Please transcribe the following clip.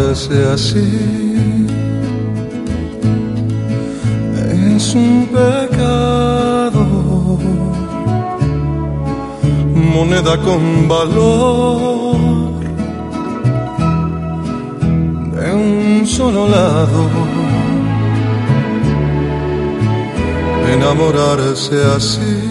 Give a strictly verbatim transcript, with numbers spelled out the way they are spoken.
enamorarse así es un pecado, moneda con valor de un solo lado. Enamorarse así